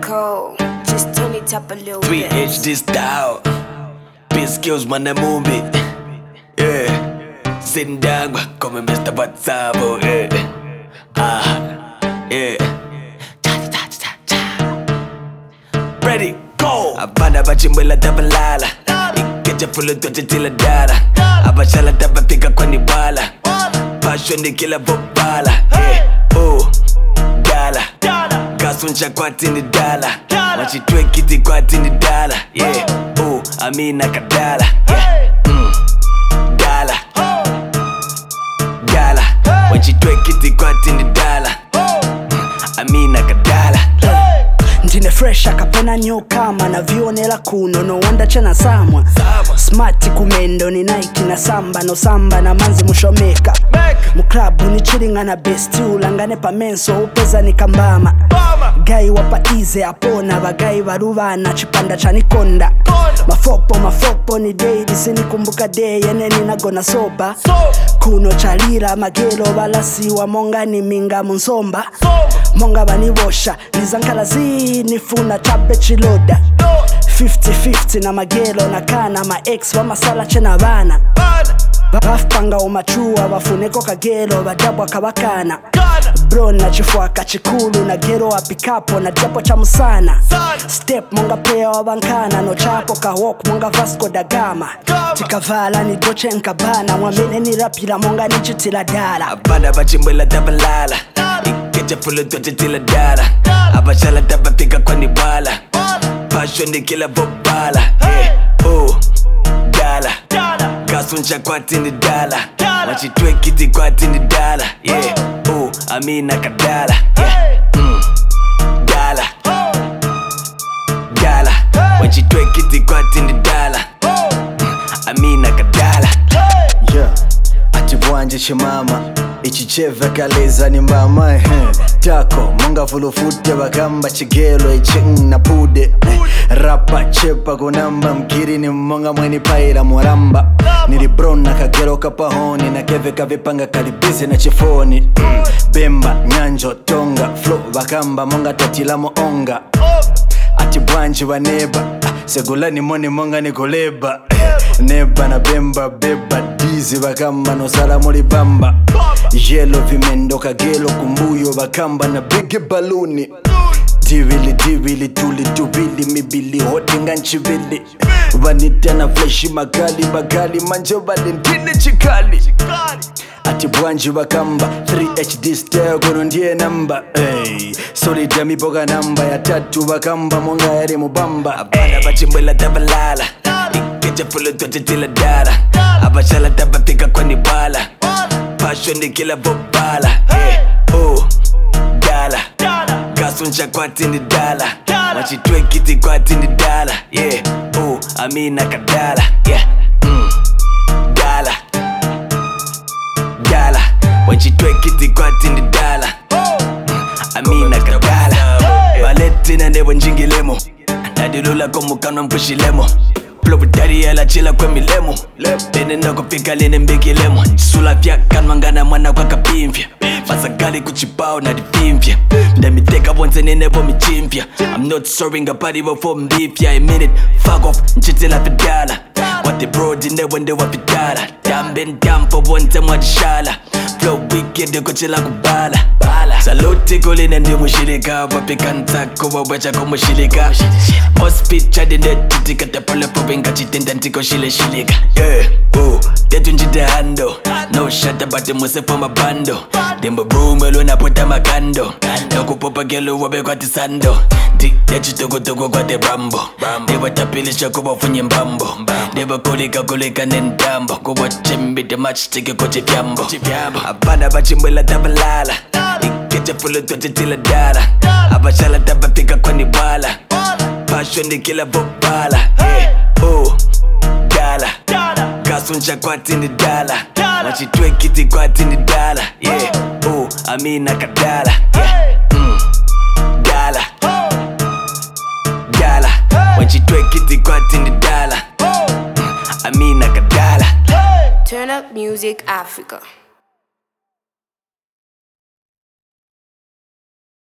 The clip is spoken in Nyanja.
cold. Just turn it up a little 3H bit. this style. Peace skills man a movie. Yeah. Sitting down, come Mr. Batsabo. Yeah. Yeah. Ready, go. Abana bachimbela tabalala. Ikeja full of tila dala. Abashala tabafika kwani wala. Passion ni kila bobala. Yeah. Oh. Dala. Kasuncha kwatini dala. Machitwe kiti kwatini dala. Yeah. Oh. Amina kadala. Yeah. Dala. Dala. Machitwe kiti kwatini dala. Amina kadala. Ndine fresh akapona nyokama na vionela kuno no wanda chana samwa smart kumendo ni Nike na samba no samba na manzi mushomeka mu club ni chilinga na besti ulangane pa menso upeza ni kambama gai wapa ize apona bagai barubana chipanda chanikonda mafopo ni daily sinikumbuka day yeneni nagona soba kuno chalira magelo balasiwa monga ni minga munsomba monga banibosha nizankalazi nifuna tabe chiloda 50-50 na magelo na kana ma ex wa masala chena bana bafpanga umachua bafuneko kagelo badabwa kabakana bro na chifua kachikulu na gero wa pikapo na japo cha musana step monga player wa bankana no chapo ka walk monga Vasco da Gama tikavala ni Dolce & Gabbana mwamene ni rapila monga ni chitila dala Abana bachimbela tabalala. Ikeja full of tila dala. Abashala tabafika kwani wala. Passion ni kila bobala. Yeah. Oh. Dala. Kasuncha kwatini dala. Machitwe kiti kwatini dala. Yeah. Oh. Amina kadala. Yeah. Dala. Dala. Machitwe kiti kwatini dala. Amina kadala. Yeah. Atibwanje chimama ichicheve kaleza ni mama tako monga fulufute bakamba chigelo na pude rapa chepa kunamba mkiri ni monga mweni paira mwaramba nilibrona kagero kapahoni na keve kavipanga kalibizi na chifoni bemba nyanjo tonga flow bakamba monga tatilamo onga atibwanje baneba segulani moni monga nikoleba neba na bemba beba dizi bakamba no sala muli bamba yellow vimendo kagelo kumbuyo bakamba na big baluni divili tuli mibili hotinga nchivili vanita na fleshi magali manjo valentine chikali atibwanji bakamba 3HD style kono ndiye namba solid miboga namba ya tatu bakamba monga yari mubamba Abana bachimbela tabalala. Ikeja full of tila dala. Abashala tabafika kwani wala. Passion ni kila bobala. Yeah. Oh. Dala. Kasuncha kwatini dala. Machitwe kiti kwatini dala. Yeah. Oh. Amina kadala. Yeah. Dala. Dala. Machitwe kiti kwatini dala. Amina kadala. Valetina nebo njingilemo. Nadilula komukano mpushilemo. Flow daddy ala chila kwa milemo. Dene nako pika lene mbekilemo. Sula vya kanwangana mwana kwa kapimvya. Masagali kuchipao na dipimvya. Ndamiteka bonse nenebo michimpya. I'm not sorry ngapari before mbifya. I mean it, fuck off, nchitila fidala. What the bro dine wende wapidala. Damben dampo bonse mwadishala. Flow wicked kuchila kubala. Salute kolene ndi mushirika. Wapika ntako wawecha kumushirika. Hospital dine titika tapula pobenga chitenda ntiko shilika. Yeah, oh, tetu njite hando. No shut up but muse for my bando. Dembo boom elona puta makando. Noko popa gelo wabe kwa tisando. Di yachi toko kwa de rambo. Deba tapilisha kubo funye mbambo. Deba kulika nendambo. Kubo chimbi de match tiki kochi fiambo. Abana bachimbela tabalala. Ikeja full of tila dala. Abashala tabafika kwani wala. Passion ni kila bobala. Yeah. Oh. Dala. Kasuncha kwatini dala. Machitwe kiti kwatini dala. Yeah. Oh. Amina kadala. Yeah. Dala. Dala. Machitwe kiti kwatini dala. Amina kadala. Turn up music Africa.